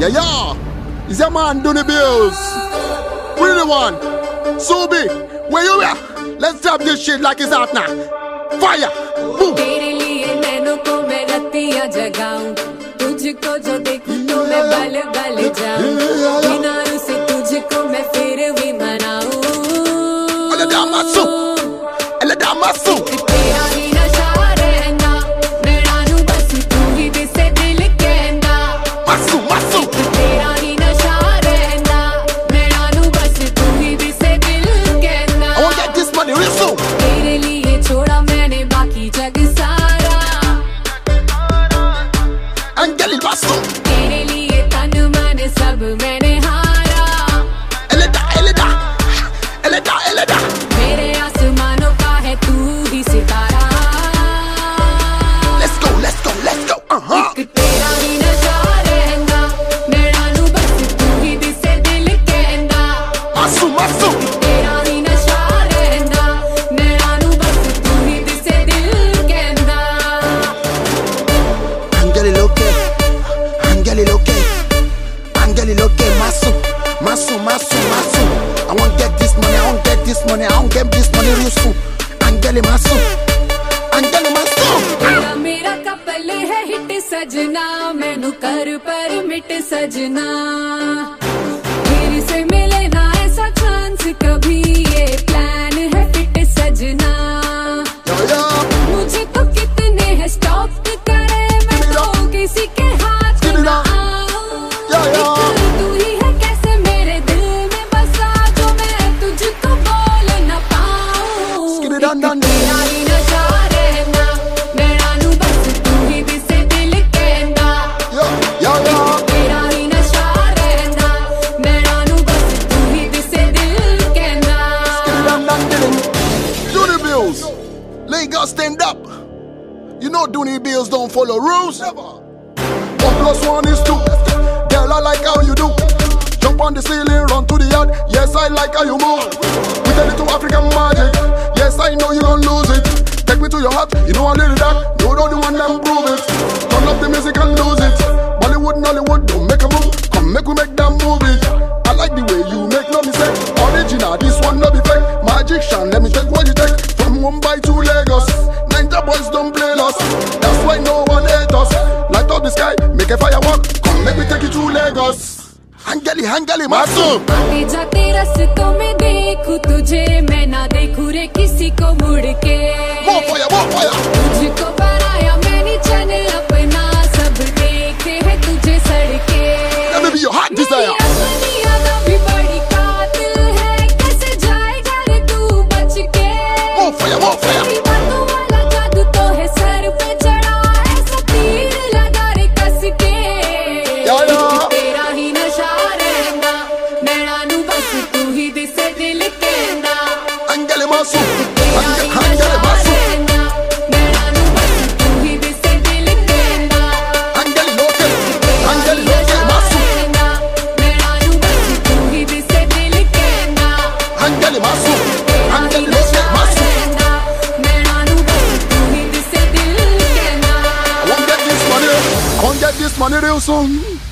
Yeah. Is your man Donny Bills? We the one. Subi, where you at? Let's drop this shit like it's hot now. Fire. Boom. तेरे लिए नैनों को मैं रत्तियां जगाऊं, तुझको जो देखूं तो मैं बल बल जाऊं, किनारों से तुझको मैं फिर भी मनाऊं। Ele dá maço. Ele dá maço. तेरा ही नशा रहना, नैना नू बस तू ही दिसे दिल कहना। Maço, maço. तेरा ही नशा रहना, नैना नू बस तू ही दिसे दिल कहना। I want to get this money real soon. तेरे लिए छोड़ा मैंने बाकी जग सारा, Angeli maço. तेरे लिए तन मन सब मैंने हारा। Ele dá, ele dá. Ele dá, ele dá. मेरे आसमानों का है तू ही सितारा। Let's go, let's go, let's go. एक तेरा ही नशा रहना, नैना नू बस तू ही दिसे दिल कहना। Maço, maço. तेरा ही नशा रहना, नैना नू बस तू ही दिसे दिल कहना। Angeli loke. Angeli loke. Angeli loke. Maço, maço, maço, maço. I want to get this money, I want to get this money, I want to get this money real soon. Angeli maço. Angeli maço. तेरा मेरा couple है hit सजना, मैनू कर permit सजना। फिर से मिले ना ऐसा चांस कभी, ये प्लान है फिट सजना। Yeah. मुझे तो कितने हैं स्टॉप करे, मैं तो किसी के हाथ ना आऊं। Yeah. एक तू ही है कैसे मेरे दिल में बसा, जो मैं तुझको बोल न पाऊं। Skip it, dun, dun, dun. तेरा ही नशा रहना, नैना नू बस तू ही दिसे दिल कहना। Yeah. तेरा ही नशा रहना, नैना नू बस तू ही दिसे दिल कहना। Donny Bills, Lagos stand up. You know Donny Bills don't follow rules. 1+1 is 2. Girl, I like how you do. Jump on the ceiling, run to the yard. Yes, I like how you move. We tell it to African magic. Yes, I know you gon' lose it. Take me to your heart, you know I little that. You don't want them prove it. Turn up the music and lose it. Bollywood, Nollywood, don't make a move. Come make we make them move it. I like the way you make no mistake. Original, this one no be fake. Magician, let me take what you take. From Mumbai to Lagos, Ninja boys don't play us. That's why no one hate us. Light up the sky, make a firework. Come make me take you to Lagos. Angeli, Angeli, maço. आते जाते रास्तों में देखूं तुझे, मैं ना देखूं रे किसी को मुड़ के। More fire, more fire. तुझको बनाया मैंने चन अपना, सब देखे हैं तुझे सड़के। Let me be your heart desire. अपनी यादें भी बड़ी कातिल है, कैसे जाएगा रे तू बच के। More fire, more fire. तेरी बातों वाला जादू तो है सर पे चढ़ा, ऐसा तीर लगा रे कस के। Yeah. तेरा ही नशा रहना, नैना नू बस तू ही दिसे दिल कहना। Angeli maço. तेरा ही Angeli नशा maço. रहना, नैना नू बस तू ही दिसे दिल कहना। Angeli loke. तेरा Angeli ही loke, नशा maço. रहना, नैना नू बस तू ही दिसे दिल कहना। Angeli maço. तेरा ही Angeli नशा loke, maço. रहना, नैना नू बस तू ही दिसे दिल कहना। I want to get this money. I want to get this money real soon.